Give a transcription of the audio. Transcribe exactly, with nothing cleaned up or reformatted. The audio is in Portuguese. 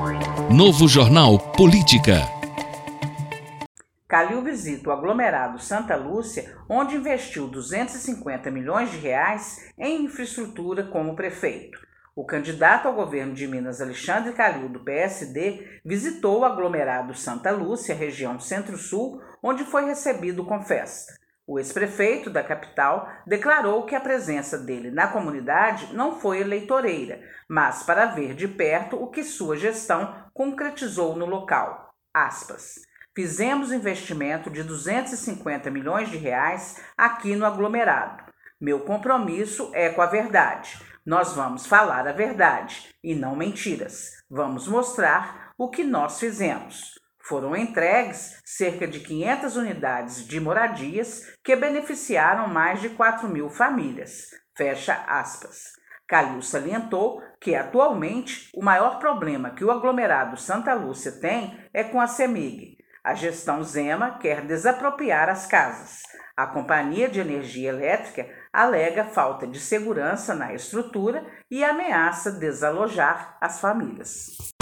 Novo Jornal Política. Calil visita o aglomerado Santa Lúcia, onde investiu duzentos e cinquenta milhões de reais em infraestrutura como prefeito. O candidato ao governo de Minas, Alexandre Calil, do P S D, visitou o aglomerado Santa Lúcia, região Centro-Sul, onde foi recebido com festa. O ex-prefeito da capital declarou que a presença dele na comunidade não foi eleitoreira, mas para ver de perto o que sua gestão concretizou no local. Aspas. Fizemos investimento de duzentos e cinquenta milhões de reais aqui no aglomerado. Meu compromisso é com a verdade. Nós vamos falar a verdade e não mentiras. Vamos mostrar o que nós fizemos. Foram entregues cerca de quinhentas unidades de moradias que beneficiaram mais de quatro mil famílias. Fecha aspas. Calil salientou que, atualmente, o maior problema que o aglomerado Santa Lúcia tem é com a CEMIG. A gestão Zema quer desapropriar as casas. A Companhia de Energia Elétrica alega falta de segurança na estrutura e ameaça desalojar as famílias.